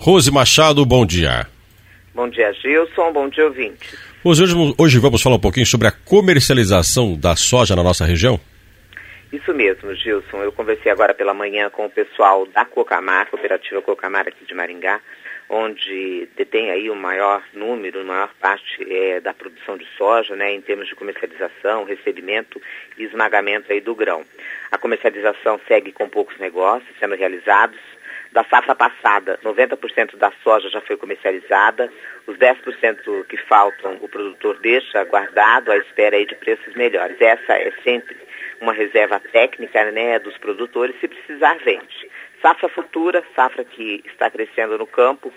Rose Machado, bom dia. Bom dia, Gilson. Bom dia, ouvinte. Hoje vamos falar um pouquinho sobre a comercialização da soja na nossa região? Isso mesmo, Gilson. Eu conversei agora pela manhã com o pessoal da Cocamar, Cooperativa Cocamar aqui de Maringá, onde detém aí o maior número, a maior parte da produção de soja, né, em termos de comercialização, recebimento e esmagamento aí do grão. A comercialização segue com poucos negócios sendo realizados. Da safra passada, 90% da soja já foi comercializada, os 10% que faltam o produtor deixa guardado à espera aí de preços melhores. Essa é sempre uma reserva técnica, né, dos produtores, se precisar vende. Safra futura, safra que está crescendo no campo,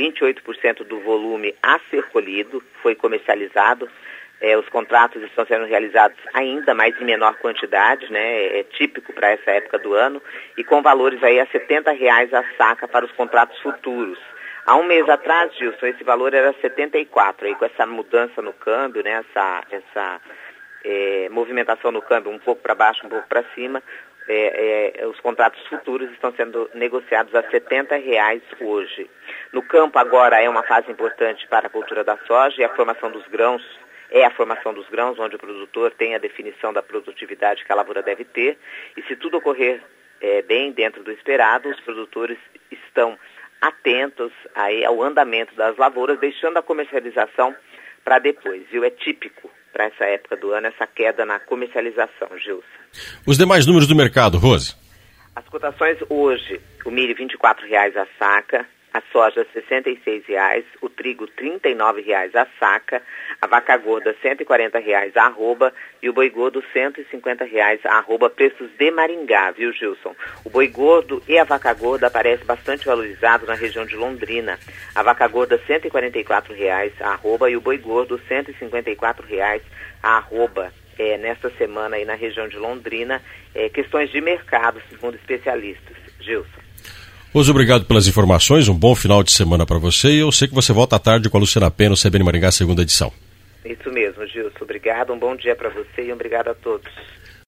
28% do volume a ser colhido foi comercializado. Os contratos estão sendo realizados ainda, mais em menor quantidade, né? É típico para essa época do ano, e com valores aí a R$70 a saca para os contratos futuros. Há um mês atrás, Gilson, esse valor era 74, aí com essa mudança no câmbio, né? Essa movimentação no câmbio, um pouco para baixo, um pouco para cima, os contratos futuros estão sendo negociados a R$70 hoje. No campo agora é uma fase importante para a cultura da soja e a formação dos grãos, onde o produtor tem a definição da produtividade que a lavoura deve ter, e se tudo ocorrer bem dentro do esperado, os produtores estão atentos aí ao andamento das lavouras, deixando a comercialização para depois, viu? É típico para essa época do ano essa queda na comercialização, Gilson. Os demais números do mercado, Rose? As cotações hoje, o milho R$24 a saca, a soja R$66, o trigo R$39 a saca, a vaca gorda R$140 a arroba e o boi gordo R$150 a arroba, preços de Maringá, viu, Gilson? O boi gordo e a vaca gorda aparecem bastante valorizados na região de Londrina. A vaca gorda R$144 a arroba e o boi gordo R$154 a arroba. Nesta semana aí na região de Londrina, questões de mercado, segundo especialistas. Gilson. Rose, obrigado pelas informações, um bom final de semana para você, e eu sei que você volta à tarde com a Luciana Pena, no CBN Maringá, segunda edição. Isso mesmo, Gilson. Obrigado, um bom dia para você e obrigado a todos.